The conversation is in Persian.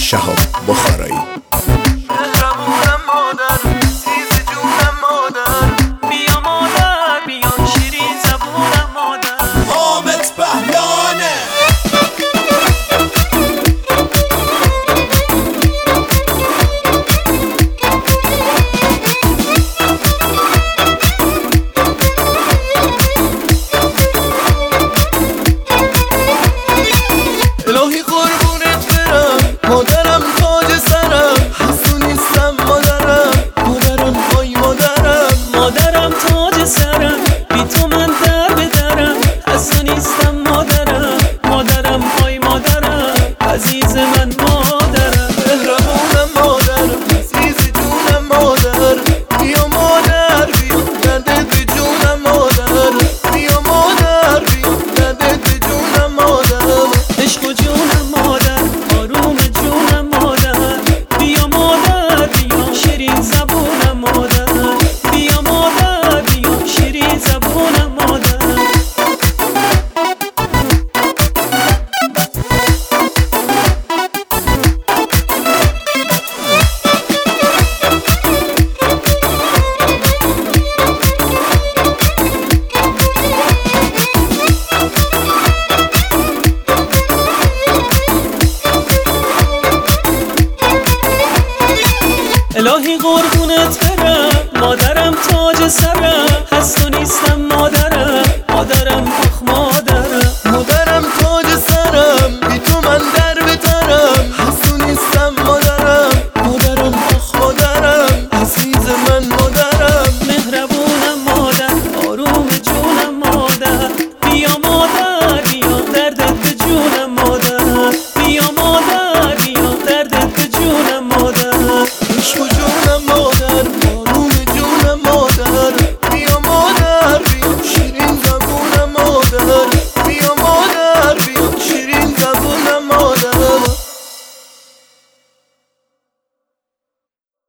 شهاب بخارایی. مهربونم مادر، عزیز جونم مادر، بیا مادر بیا شیرین زبونم مادر. حامد بهلانه الهی قربونت برم مادرم، تاج سرم، حسون نیستم مادرم، مادرم آی مادرم، مادرم تاج سرم، بی تو من در بدرم، حسون نیستم مادرم، مادرم آی مادرم، عزیز من مادرم. مهربونم مادرم، عزیز جونم مادر، بیا مادر بیا دردت به جونم مادر، بیا مادر بیا دردت به جونم مادر. عشق و جونم مادر، آروم جونم مادر، بیا مادر بیا شیرین زبونم مادر، بیا مادر بیا شیرین زبونم مادر. الهی قربونت برم مادرم، تاج سرم، هست و نیستم مادرم، مادرم